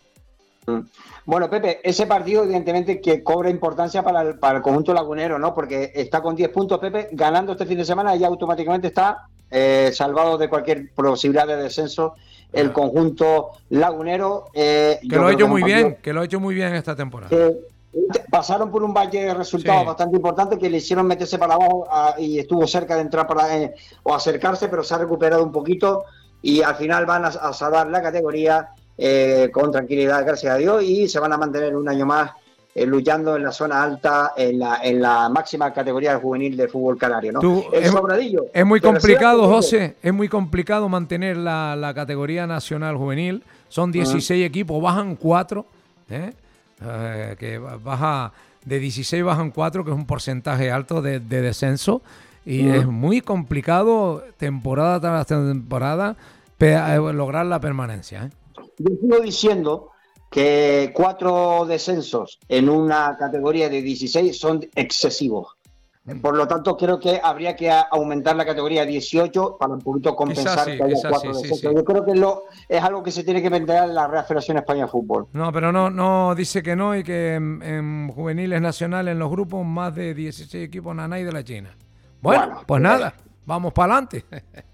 Bueno, Pepe, ese partido evidentemente que cobra importancia para el, para el conjunto lagunero, ¿no? Porque está con diez puntos, Pepe, ganando este fin de semana y ya automáticamente está eh, salvado de cualquier posibilidad de descenso el conjunto lagunero. Eh, que lo ha hecho muy partido... bien, que lo ha hecho muy bien esta temporada. Eh, Pasaron por un valle de resultados sí. bastante importante que le hicieron meterse para abajo a, y estuvo cerca de entrar para, eh, o acercarse, pero se ha recuperado un poquito y al final van a, a salvar la categoría eh, con tranquilidad, gracias a Dios, y se van a mantener un año más eh, luchando en la zona alta, en la, en la máxima categoría del juvenil de fútbol canario, ¿no? Tú, El es, Sobradillo. Es muy complicado, José, es muy complicado mantener la, la categoría nacional juvenil. Son dieciséis uh-huh. equipos, bajan cuatro, ¿eh? Eh, que baja de dieciséis bajan cuatro, que es un porcentaje alto de, de descenso y uh-huh. es muy complicado temporada tras temporada pe- lograr la permanencia, ¿eh? Yo sigo diciendo que cuatro descensos en una categoría de dieciséis son excesivos. Por lo tanto, creo que habría que aumentar la categoría a dieciocho para un poquito compensar así, que haya cuatro así, descensos. Sí, sí. Yo creo que lo, es algo que se tiene que plantear en la Real Federación Española de Fútbol. No, pero no, no dice que no y que en, en juveniles nacionales, en los grupos, más de dieciséis equipos nanay de la China. Bueno, bueno pues nada, vamos para adelante.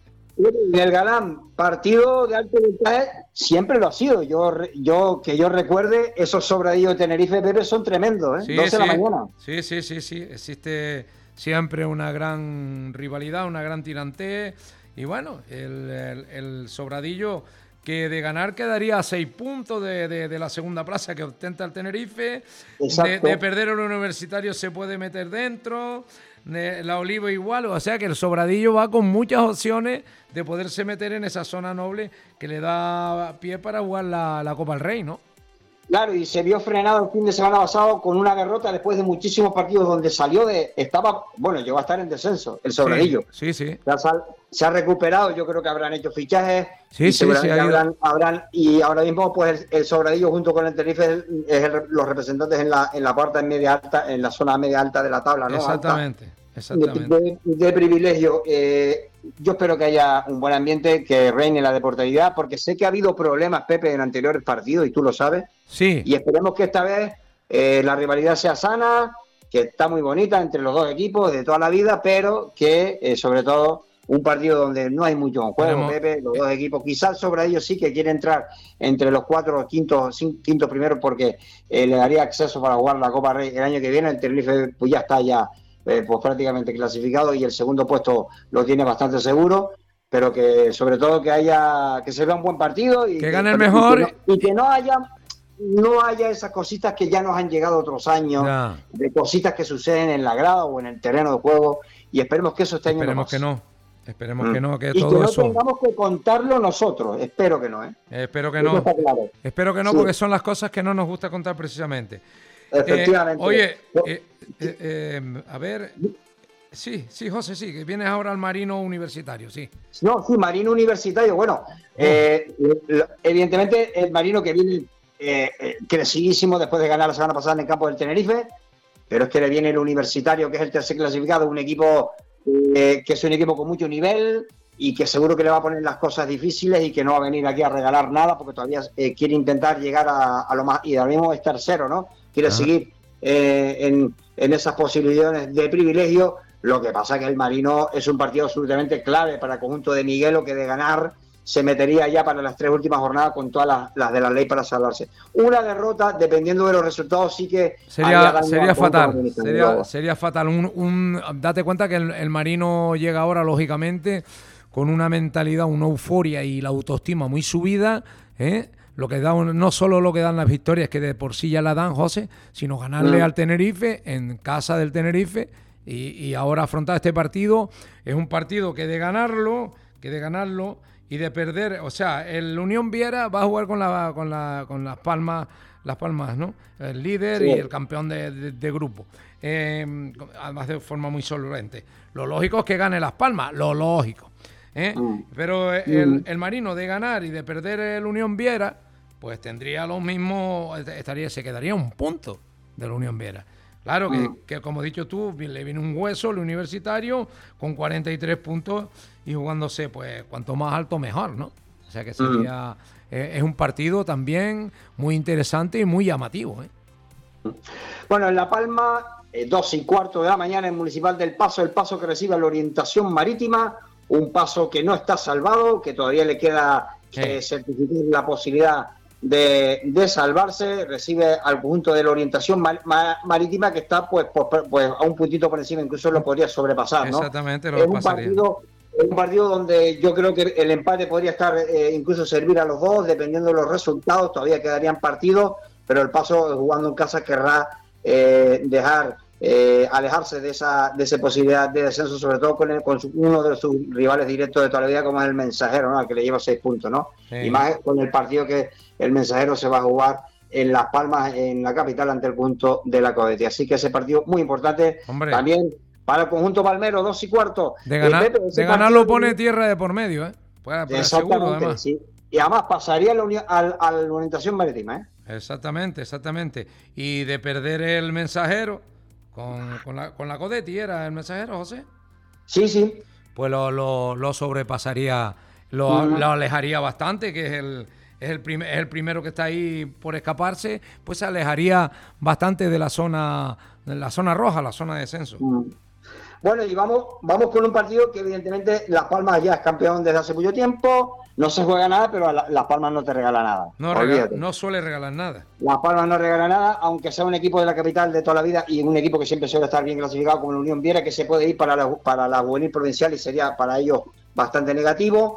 El Galán, partido de alto voltaje, siempre lo ha sido. Yo, yo que yo recuerde, esos Sobradillos de Tenerife, Pepe, son tremendos, ¿eh? Sí, doce sí. de la mañana. Sí, sí, sí, sí. Existe siempre una gran rivalidad, una gran tirantez. Y bueno, el, el, el Sobradillo que de ganar quedaría a seis puntos de, de, de la segunda plaza que ostenta el Tenerife. De, de perder el Universitario se puede meter dentro. De la Oliva igual. O sea que el Sobradillo va con muchas opciones de poderse meter en esa zona noble que le da pie para jugar la, la Copa del Rey, ¿no? Claro, y se vio frenado el fin de semana pasado con una derrota después de muchísimos partidos donde salió de... Estaba, bueno, llegó a estar en descenso, el Sobradillo. Sí, sí. sí. Se, ha, se ha recuperado, yo creo que habrán hecho fichajes. Sí, y sí, sí. Habrán, habrán, y ahora mismo, pues, el, el Sobradillo junto con el Tenerife es el, los representantes en la, en la parte media alta, en la zona media alta de la tabla, ¿no? Exactamente. Alta. Exactamente. De, de, de privilegio. Eh, yo espero que haya un buen ambiente, que reine la deportividad, porque sé que ha habido problemas, Pepe, en anteriores partidos, y tú lo sabes. Sí. Y esperemos que esta vez eh, la rivalidad sea sana, que está muy bonita entre los dos equipos de toda la vida, pero que, eh, sobre todo, un partido donde no hay mucho en juego, Esperemos. Pepe, los dos equipos. Quizás sobre ellos sí que quiere entrar entre los cuatro, quintos, cinco, quintos primeros, porque eh, le daría acceso para jugar la Copa Rey el año que viene. El Tenerife pues ya está ya Eh, pues prácticamente clasificado y el segundo puesto lo tiene bastante seguro, pero que sobre todo que haya que se vea un buen partido y que, que gane el mejor y que, no, y que no haya no haya esas cositas que ya nos han llegado otros años, no. de cositas que suceden en la grada o en el terreno de juego, y esperemos que eso esté año esperemos no que no esperemos mm. que no que y todo que no eso tengamos que contarlo nosotros, espero que no, ¿eh? Eh, espero que no claro. espero que no sí. Porque son las cosas que no nos gusta contar precisamente. Efectivamente. Eh, oye, eh, eh, eh, a ver, sí, sí, José, sí, que vienes ahora al Marino Universitario, sí. No, sí, Marino Universitario, bueno, oh. eh, evidentemente el Marino que viene eh, crecidísimo después de ganar la semana pasada en el campo del Tenerife, pero es que le viene el Universitario, que es el tercer clasificado, un equipo eh, que es un equipo con mucho nivel y que seguro que le va a poner las cosas difíciles y que no va a venir aquí a regalar nada porque todavía eh, quiere intentar llegar a, a lo más, y ahora mismo es tercero, ¿no? Quiere Ajá. seguir eh, en, en esas posibilidades de privilegio. Lo que pasa es que el Marino es un partido absolutamente clave para el conjunto de Miguelo, que de ganar se metería ya para las tres últimas jornadas con todas las, las de la ley para salvarse. Una derrota, dependiendo de los resultados, sí que sería, sería fatal. Sería, sería fatal. Un, un, date cuenta que el, el Marino llega ahora, lógicamente, con una mentalidad, una euforia y la autoestima muy subida, ¿eh? Lo que da un, no solo lo que dan las victorias, que de por sí ya la dan, José, sino ganarle mm. al Tenerife en casa del Tenerife y, y ahora afrontar este partido. Es un partido que de ganarlo, que de ganarlo y de perder, o sea, el Unión Viera va a jugar con la con la con las Palmas, las Palmas, ¿no? El líder sí. y el campeón de, de, de grupo. Eh, además de forma muy solvente. Lo lógico es que gane las Palmas, lo lógico. ¿Eh? Mm. Pero el, el Marino de ganar y de perder el Unión Viera, pues tendría lo mismo, estaría, se quedaría un punto del Unión Viera. Claro que, mm. que como has dicho tú, le viene un hueso el Universitario con cuarenta y tres puntos y jugándose, pues cuanto más alto mejor, ¿no? O sea que sería, mm. eh, es un partido también muy interesante y muy llamativo, ¿eh? Bueno, en La Palma, eh, dos y cuarto de la mañana en Municipal del Paso, el Paso que recibe la orientación marítima. Un Paso que no está salvado, que todavía le queda eh, certificar la posibilidad de, de salvarse. Recibe al conjunto de la orientación mar, mar, marítima, que está pues, pues, pues a un puntito por encima, incluso lo podría sobrepasar, ¿no? Exactamente, lo es un partido, es un partido donde yo creo que el empate podría estar, eh, incluso servir a los dos, dependiendo de los resultados. Todavía quedarían partidos, pero el Paso, jugando en casa, querrá eh, dejar... Eh, alejarse de esa de esa posibilidad de descenso, sobre todo con, el, con su, uno de sus rivales directos de toda la vida, como es el Mensajero, ¿no? Al que le lleva seis puntos, ¿no? Sí. Y más con el partido que el Mensajero se va a jugar en Las Palmas, en la capital, ante el conjunto de la Codete. Así que ese partido muy importante. Hombre. También para el conjunto palmero, dos y cuarto. De ganar, eh, Pepe, de ganar lo pone tierra de por medio, ¿eh? Pues, pues exactamente, seguro, además. Sí. Y además pasaría a la, al, a la orientación marítima, ¿eh? Exactamente, exactamente. Y de perder el Mensajero Con, con, la, con la Codetti, ¿era el Mensajero, José? Sí, sí. Pues lo, lo, lo sobrepasaría, lo, uh-huh. lo alejaría bastante, que es el, es, el prim, es el primero que está ahí por escaparse, pues se alejaría bastante de la zona, de la zona roja, la zona de descenso. Uh-huh. Bueno, y vamos, vamos con un partido que evidentemente Las Palmas ya es campeón desde hace mucho tiempo, no se juega nada, pero la, Las Palmas no te regala nada. No, regala, no suele regalar nada. Las Palmas no regala nada, aunque sea un equipo de la capital de toda la vida y un equipo que siempre suele estar bien clasificado como la Unión Viera, que se puede ir para la, para la juvenil provincial y sería para ellos bastante negativo.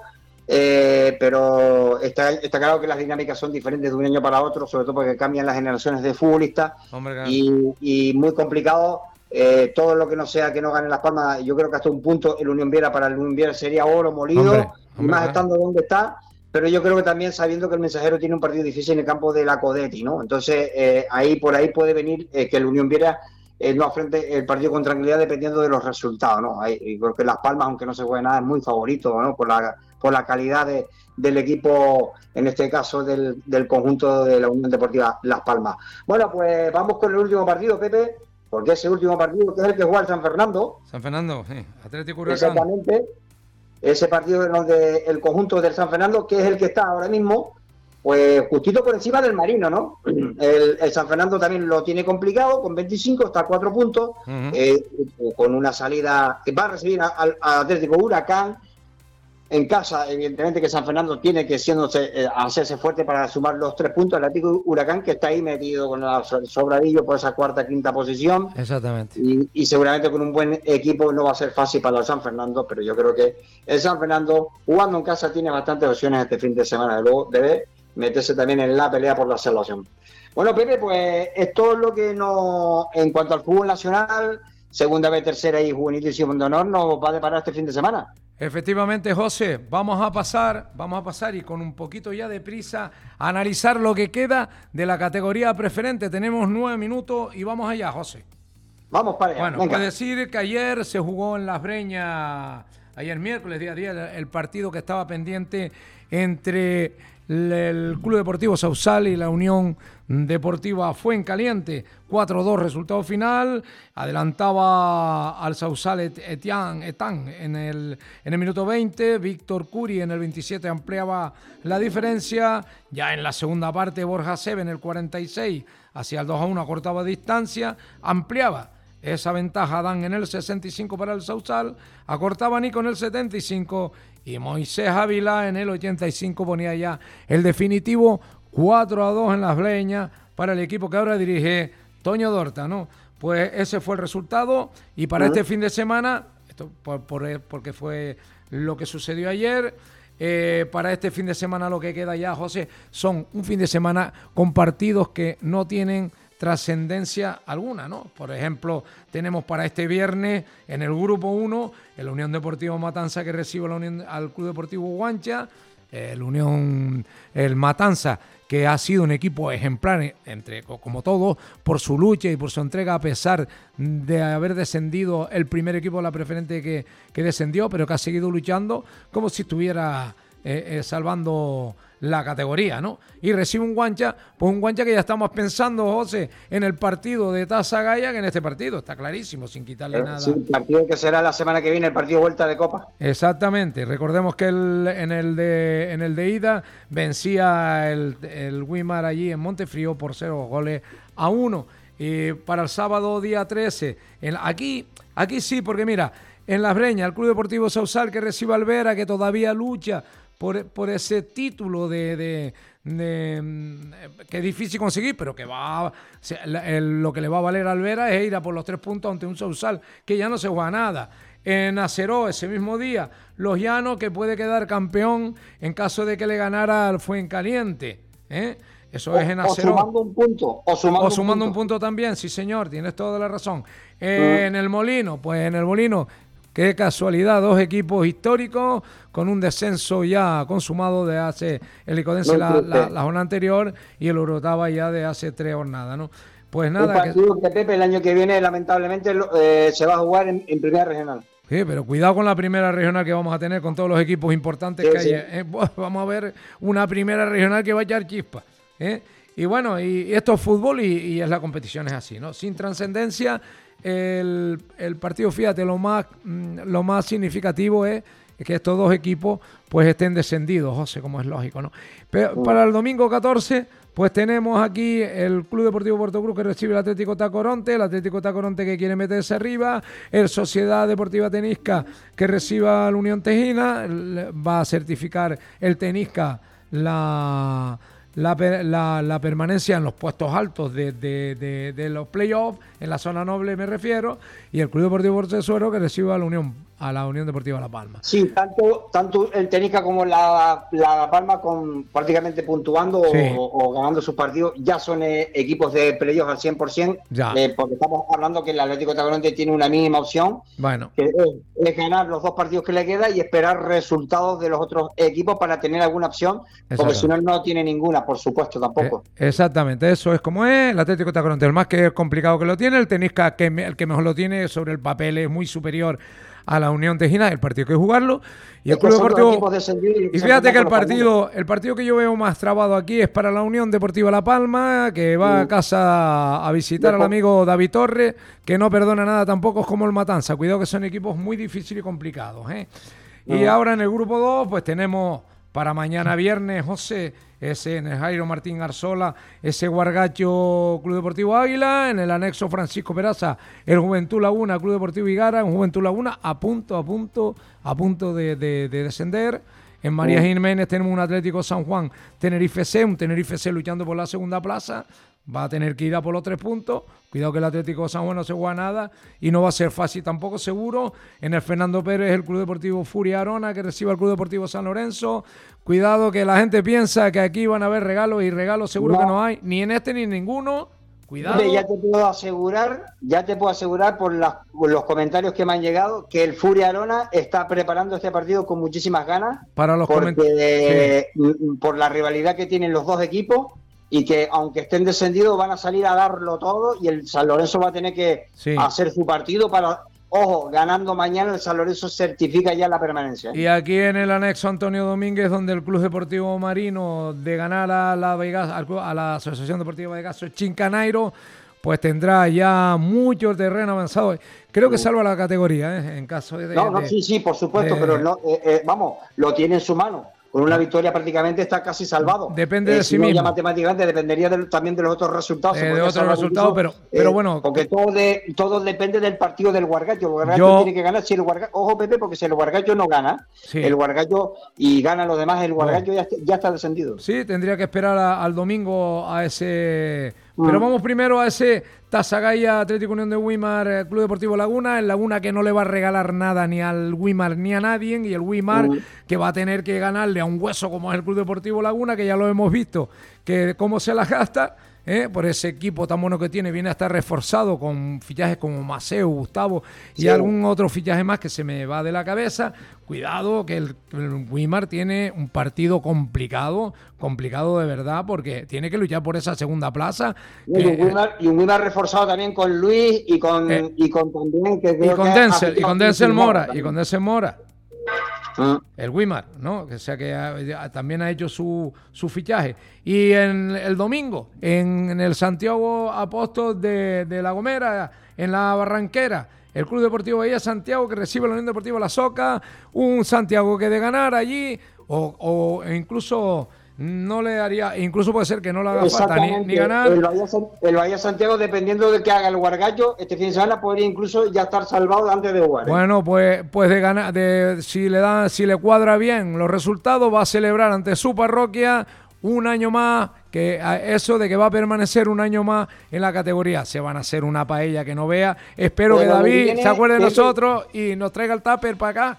Eh, pero está, está claro que las dinámicas son diferentes de un año para otro, sobre todo porque cambian las generaciones de futbolistas. Hombre, claro. y, y muy complicado. Eh, todo lo que no sea que no gane Las Palmas, yo creo que hasta un punto el Unión Viera para el Unión Viera sería oro molido, hombre, hombre, más claro. estando donde está, pero yo creo que también sabiendo que el Mensajero tiene un partido difícil en el campo de la Codetti, ¿no? Entonces eh, ahí por ahí puede venir eh, que el Unión Viera eh, no afrente el partido con tranquilidad dependiendo de los resultados, ¿no? Ahí, porque Las Palmas, aunque no se juegue nada, es muy favorito, ¿no? Por la, por la calidad de, del equipo, en este caso del, del conjunto de la Unión Deportiva Las Palmas. Bueno, pues vamos con el último partido, Pepe, porque ese último partido que es el que juega el San Fernando. San Fernando, sí, Atlético Huracán. Exactamente, ese partido donde el conjunto del San Fernando, que es el que está ahora mismo, pues justito por encima del Marino, ¿no? El, el San Fernando también lo tiene complicado, con veinticinco, está a cuatro puntos, uh-huh. eh, con una salida, va a recibir al Atlético Huracán, en casa, evidentemente que San Fernando tiene que siéndose, eh, hacerse fuerte para sumar los tres puntos. El Atlético Huracán, que está ahí metido con el sobradillo por esa cuarta, quinta posición. Exactamente. Y, y seguramente con un buen equipo no va a ser fácil para el San Fernando, pero yo creo que el San Fernando, jugando en casa, tiene bastantes opciones este fin de semana. Luego debe meterse también en la pelea por la salvación. Bueno, Pepe, pues es todo lo que no, en cuanto al fútbol nacional, segunda vez, tercera y juvenil división de honor, nos va a deparar este fin de semana. Efectivamente, José, vamos a pasar, vamos a pasar y con un poquito ya de prisa a analizar lo que queda de la categoría preferente. Tenemos nueve minutos y vamos allá, José. Vamos para allá. Bueno, puedo decir que ayer se jugó en Las Breñas, ayer miércoles, día a día, el partido que estaba pendiente entre el Club Deportivo Sausal y la Unión Deportiva Fuencaliente. cuatro dos resultado final. Adelantaba al Sausal Etián Etán en el, en el minuto veinte. Víctor Curi en el veintisiete ampliaba la diferencia. Ya en la segunda parte, Borja Seve en el cuarenta y seis hacia el dos a uno, acortaba distancia, ampliaba esa ventaja Dan en el sesenta y cinco para el Sausal, acortaba Nico en el setenta y cinco y Moisés Ávila en el ochenta y cinco ponía ya el definitivo cuatro a dos en Las Breñas para el equipo que ahora dirige Toño Dorta, ¿no? Pues ese fue el resultado y para uh-huh. este fin de semana, esto por, por, porque fue lo que sucedió ayer, eh, para este fin de semana lo que queda ya, José, son un fin de semana con partidos que no tienen trascendencia alguna, ¿no? Por ejemplo, tenemos para este viernes en el grupo uno el Unión Deportivo Matanza que recibe la Unión, al Club Deportivo Guancha, el Unión, el Matanza que ha sido un equipo ejemplar entre como todos por su lucha y por su entrega a pesar de haber descendido el primer equipo de la preferente que, que descendió, pero que ha seguido luchando como si estuviera eh, eh, salvando la categoría, ¿no? Y recibe un Guancha, pues un Guancha que ya estamos pensando, José, en el partido de Taza Gaya, que en este partido, está clarísimo, sin quitarle eh, nada. Sí, el partido que será la semana que viene, el partido vuelta de Copa. Exactamente, recordemos que el, en, el de, en el de ida vencía el, el Wimar allí en Montefrío por cero goles a uno. Y para el sábado día trece, en, aquí, aquí sí, porque mira, en Las Breñas, el Club Deportivo Sausal que recibe al Vera, que todavía lucha Por, por ese título de, de, de que es difícil conseguir, pero que va el, lo que le va a valer al Vera es ir a por los tres puntos ante un Sausal que ya no se juega nada. En Aceró, ese mismo día, Los Llanos, que puede quedar campeón en caso de que le ganara al Fuencaliente, ¿eh? Eso o, es en Aceró. O sumando un punto. O sumando, o sumando un, punto. un punto también, sí señor, tienes toda la razón. Eh, uh. En el Molino, pues en el Molino, qué casualidad, dos equipos históricos con un descenso ya consumado de hace el Licodense la, la, la jornada anterior y el Orotava ya de hace tres jornadas, ¿no? Pues nada. Un partido que, que Pepe el año que viene lamentablemente eh, se va a jugar en, en primera regional. Sí, pero cuidado con la primera regional que vamos a tener con todos los equipos importantes sí, que hay. Sí. Eh, vamos a ver una primera regional que va a echar chispa, ¿eh? Y bueno, y, y esto es fútbol y, y es la competición es así, ¿no? Sin trascendencia. El, el partido, fíjate, lo más, lo más significativo es que estos dos equipos pues estén descendidos, José, como es lógico, ¿no? Pero para el domingo catorce, pues tenemos aquí el Club Deportivo Puerto Cruz que recibe el Atlético Tacoronte, el Atlético Tacoronte que quiere meterse arriba, el Sociedad Deportiva Tenisca que reciba la Unión Tejina, va a certificar el Tenisca la... la, la, la permanencia en los puestos altos de, de, de, de los playoffs, en la zona noble me refiero, y el Club Deportivo Portezuelo que recibe a la Unión a la Unión Deportiva La Palma. Sí, tanto tanto el Tenisca como la, la Palma con prácticamente puntuando sí. o, o ganando sus partidos, ya son eh, equipos de playoffs al cien por ciento, eh, porque estamos hablando que el Atlético Tacoronte tiene una mínima opción, bueno. que es, es ganar los dos partidos que le queda y esperar resultados de los otros equipos para tener alguna opción, porque si no, no tiene ninguna, por supuesto, tampoco. Eh, exactamente, eso es como es, el Atlético Tacoronte, el más que complicado que lo tiene, el Tenisca, que el que mejor lo tiene sobre el papel, es muy superior a la Unión Tejina, el partido que jugarlo, y el Club Deportivo. Y, y fíjate que el partido, el partido que yo veo más trabado aquí es para la Unión Deportiva La Palma, que va a casa a visitar al amigo David Torres, que no perdona nada tampoco, es como el Matanza. Cuidado que son equipos muy difíciles y complicados, ¿eh? Y ahora en el grupo dos, pues tenemos para mañana viernes, José, ese en el Jairo Martín Arzola, ese Guargacho Club Deportivo Águila, en el anexo Francisco Peraza, el Juventud Laguna Club Deportivo Higuera, un Juventud Laguna a punto, a punto, a punto de, de, de descender. En María Jiménez tenemos un Atlético San Juan Tenerife C, un Tenerife C luchando por la segunda plaza, va a tener que ir a por los tres puntos. Cuidado que el Atlético San Juan no se juega nada y no va a ser fácil tampoco, seguro. En el Fernando Pérez, el Club Deportivo Furia Arona, que recibe al Club Deportivo San Lorenzo. Cuidado que la gente piensa que aquí van a haber regalos y regalos seguro no. que no hay, ni en este ni en ninguno. Cuidado. Ya te puedo asegurar, ya te puedo asegurar por, las, por los comentarios que me han llegado, que el Furia Arona está preparando este partido con muchísimas ganas. Para los porque, comentarios. Sí. Por la rivalidad que tienen los dos equipos. Y que aunque estén descendidos van a salir a darlo todo y el San Lorenzo va a tener que sí. hacer su partido para, ojo, ganando mañana el San Lorenzo certifica ya la permanencia. Y aquí en el anexo Antonio Domínguez, donde el Club Deportivo Marino de ganar a la, Vegas, a la Asociación Deportiva Vegaso Chincaneiro, pues tendrá ya mucho terreno avanzado. Creo que salva la categoría, ¿eh? En caso de... No, no, de, sí, sí, por supuesto, de, pero no, eh, eh, vamos, lo tiene en su mano. Con una victoria prácticamente está casi salvado. Depende eh, de si sí no, mismo. Ya matemáticamente dependería de, también de los otros resultados. Eh, de otros resultados, pero, pero eh, bueno. Porque todo, de, todo depende del partido del Guargacho. El Guargacho yo, tiene que ganar. Si el Guargacho, ojo, Pepe, porque si el Guargacho no gana, sí. el Guargacho y gana los demás, el Guargacho no. ya, ya está descendido. Sí, tendría que esperar a, al domingo a ese... Pero vamos primero a ese Tasagaya Atlético Unión de Wimar Club Deportivo Laguna, el Laguna que no le va a regalar nada ni al Wimar ni a nadie, y el Wimar uh-huh. que va a tener que ganarle a un hueso como es el Club Deportivo Laguna, que ya lo hemos visto, que cómo se la gasta, ¿eh? Por ese equipo tan bueno que tiene, viene a estar reforzado con fichajes como Maceo, Gustavo y sí. algún otro fichaje más que se me va de la cabeza. Cuidado que el, el Wimar tiene un partido complicado, complicado de verdad, porque tiene que luchar por esa segunda plaza. Y, que, un, Wimar, y un Wimar reforzado también con Luis y con, eh, y con también que y con que Denzel, y con Denzel Mora, y con Denzel Mora. Ah. El Wimar, ¿no? Que sea que ha, también ha hecho su, su fichaje. Y en el domingo, en, en el Santiago Apóstol de, de La Gomera, en la Barranquera, el Club Deportivo Bahía Santiago, que recibe la Unión Deportiva La Soca, un Santiago que de ganar allí, o, o incluso no le haría, incluso puede ser que no le haga falta ni, ni ganar. El Bahía, el Bahía Santiago, dependiendo de que haga el Guargallo, este fin de semana podría incluso ya estar salvado antes de jugar, ¿eh? Bueno, pues, pues de ganar, de, si le da, si le cuadra bien los resultados, va a celebrar ante su parroquia un año más, que eso de que va a permanecer un año más en la categoría. Se van a hacer una paella que no vea. Espero bueno, que David viene, se acuerde de nosotros y nos traiga el tupper para acá.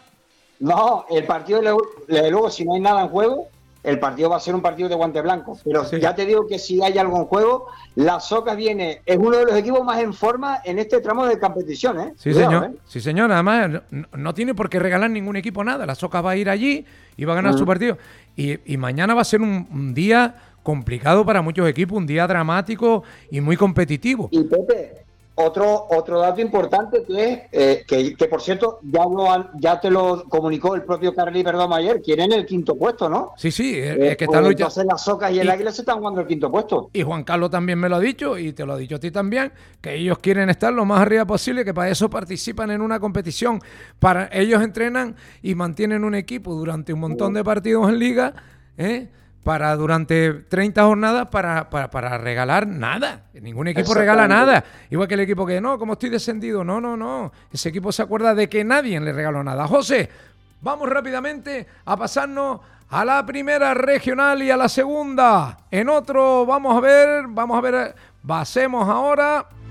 No, el partido, de luego, si no hay nada en juego, el partido va a ser un partido de guante blanco. Pero sí. ya te digo que si hay algo en juego, la Soca viene, es uno de los equipos más en forma en este tramo de competición, ¿eh? Sí, Cuidado, señor. ¿eh? Sí, señor. Además, no, no tiene por qué regalar ningún equipo nada. La Soca va a ir allí y va a ganar uh-huh. su partido. Y, y mañana va a ser un, un día complicado para muchos equipos, un día dramático y muy competitivo. Y Pepe, otro otro dato importante que es eh, que, que por cierto ya lo ya te lo comunicó el propio Carly Perdomo ayer, quieren el quinto puesto, ¿no? Sí, sí, es, eh, es que están pues entonces las Socas y el y, Águila se están jugando el quinto puesto. Y Juan Carlos también me lo ha dicho, y te lo ha dicho a ti también, que ellos quieren estar lo más arriba posible, que para eso participan en una competición. Para ellos entrenan y mantienen un equipo durante un montón de partidos en liga, ¿eh? Para durante treinta jornadas para, para, para regalar nada. Ningún equipo regala nada. Igual que el equipo que no, como estoy descendido, no, no, no. Ese equipo se acuerda de que nadie le regaló nada. José, Vamos rápidamente a pasarnos a la primera regional y a la segunda. En otro, vamos a ver, vamos a ver, pasemos ahora